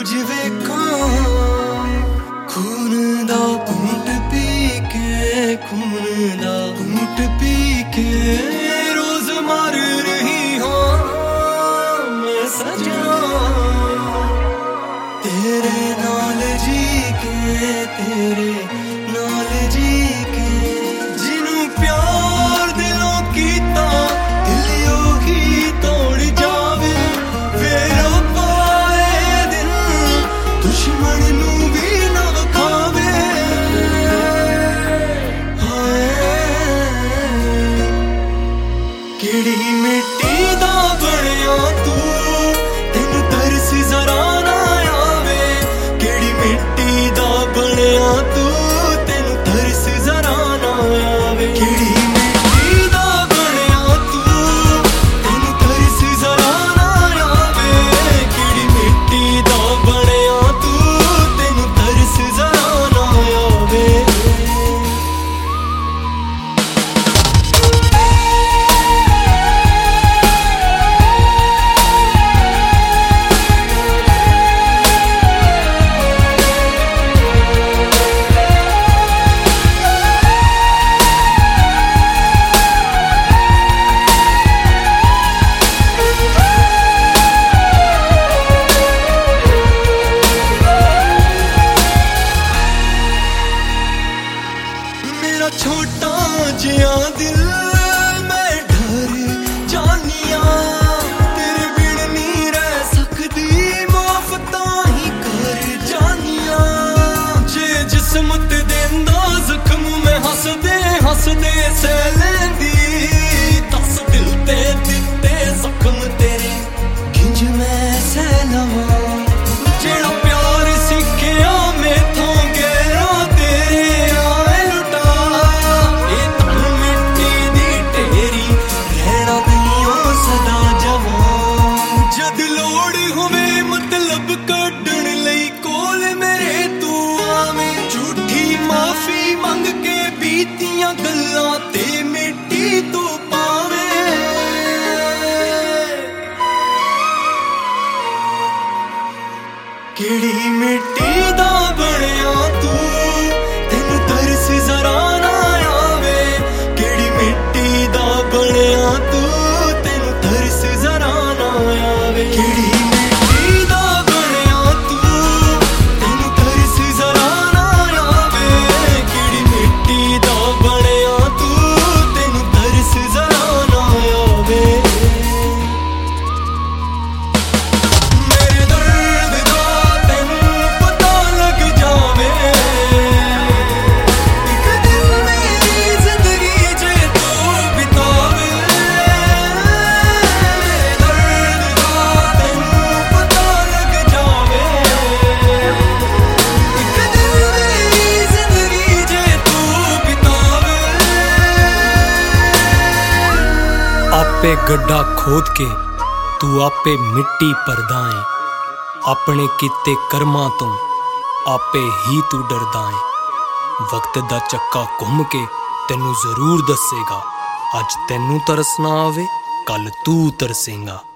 रोज वेखा खून दा घूंट पी के, खून दा घूंट पी के रोज मार रही हाँ मैं सजना। तेरे नाल जी के, तेरे नाल जी के जिनू प्यार दिलों कीता दिल ही तोड़ जावे। फिर पाए दिन दुश्मन नू भी ना खावे। केड़ी मिट्टी दा बनिया तू तेन तरस जरा ना आवे। केड़ी मिट्टी दा बनिया तू तेन तरस जरा ना आवे। केड़ी मिट्टी दा बनिया तू तेन तरस जरा ना आवे। केड़ी मिट्टी दा बनिया तू तेन तरस जरा ना आवे। मेरा छोटा जिया दिल मैं डर जानिया। तेरे बिन नहीं रह सकदी माफ ताही कर जानिया। जे जिस्मत देंदा जख्म मैं हसदे हसदे सह लैंदी। दस दिल ते दिते जख्म तेरे किंज मैं सह लवां। जेड़ा प्यार सिक्खिया मैथों गहरा तेरे आए लुटा। ये तन मिट्टी दी ढेरी रहना नहीं सदा जवां। जद लोड़ होवे मतलब कड्ढण लई कोल मेरे तू आवें। झूठी माफी मंग के बीतियां गल्लां ते मिट्टी तू पावें। केड़ी मिट्टी दा बनिया तू तेन तरस जरा ना आवे। केड़ी मिट्टी दा बनिया तू तेन तरस जरा ना आवे। केड़ी मिट्टी दा बनिया तू तेन तरस जरा ना आवे। केड़ी मिट्टी दा बनिया तू तेन तरस जरा ना आवे। मेरे दर्द दा तैनू पता लग जावे। एक दिन मेरी जिंदगी जे तू बितावे। दर्द दा तैनू पता लग जावे। एक दिन मेरी जिंदगी जे तू बितावे। आपे गड्ढा खोद के तू आपे मिट्टी भरदा है। अपने किते कर्मां तो आपे ही तू डरदा है। वक्त दा चक्का घुम के तेनू जरूर दसेगा। अज तेनू तरस ना आवे कल तू तरसेगा।